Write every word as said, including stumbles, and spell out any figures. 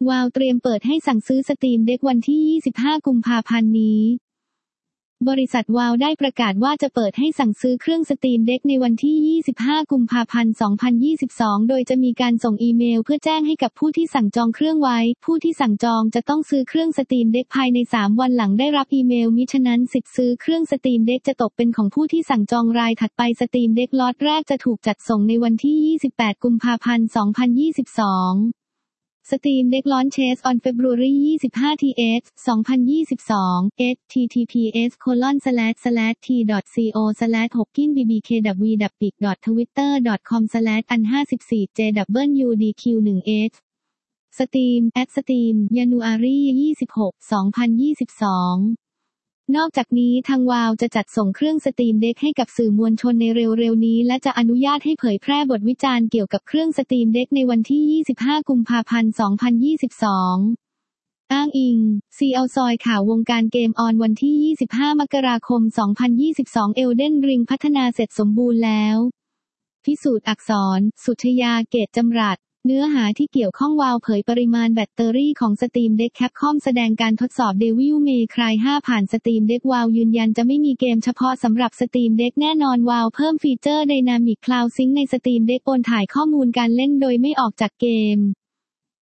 วาวเตรียมเปิดให้สั่งซื้อ Steam Deck วันที่ ยี่สิบห้า กุมภาพันธ์นี้บริษัทวาวได้ประกาศว่าจะเปิดให้สั่งซื้อเครื่อง Steam Deck ในวันที่ ยี่สิบห้า กุมภาพันธ์ สองพันยี่สิบสอง โดยจะมีการส่งอีเมลเพื่อแจ้งให้กับผู้ที่สั่งจองเครื่องไว้ผู้ที่สั่งจองจะต้องซื้อเครื่อง Steam Deck ภายใน สาม วันหลังได้รับอีเมลมิฉะนั้นสิทธิ์ซื้อเครื่อง Steam Deck จะตกเป็นของผู้ที่สั่งจองรายถัดไป Steam Deck ล็อตแรกจะถูกจัดส่งในวันที่ ยี่สิบแปด กุมภาพันธ์ สองพันยี่สิบสอง Steam Deck launches on February ยี่สิบห้า ที เอส สองพันยี่สิบสอง เอช ที ที พี เอส โคลอน สแลช สแลช ที ดอท ซี โอ สแลช หก กิน บี บี เค ดับเบิลยู ดับเบิลยู ดอท ทวิตเตอร์ ดอท คอม สแลช อัน ห้าสิบสี่ เจ ดับเบิลยู ดี คิว หนึ่ง เอช Steam at Steam January ยี่สิบหก สองพันยี่สิบสองนอกจากนี้ทางวาวจะจัดส่งเครื่อง Steam Deck ให้กับสื่อมวลชนในเร็วๆนี้และจะอนุญาตให้เผยแพร่บทวิจารณ์เกี่ยวกับเครื่อง Steam Deck ในวันที่ ยี่สิบห้า กุมภาพันธ์ สองพันยี่สิบสอง อ้างอิง ซี แอล ซอยข่าววงการเกมออนวันที่ ยี่สิบห้า มกราคม สองพันยี่สิบสอง Elden Ring พัฒนาเสร็จสมบูรณ์แล้วพิสูจน์อักษร สุชยา เกตจำรัดเนื้อหาที่เกี่ยวข้องวาวเผยปริมาณแบตเตอรี่ของ Steam Deck Capcom แสดงการทดสอบ Devil May Cry ห้า ผ่าน Steam Deck วาวยืนยันจะไม่มีเกมเฉพาะสำหรับ Steam Deck แน่นอนวาวเพิ่มฟีเจอร์ Dynamic Cloud Sync ใน Steam Deck โอนถ่ายข้อมูลการเล่นโดยไม่ออกจากเกม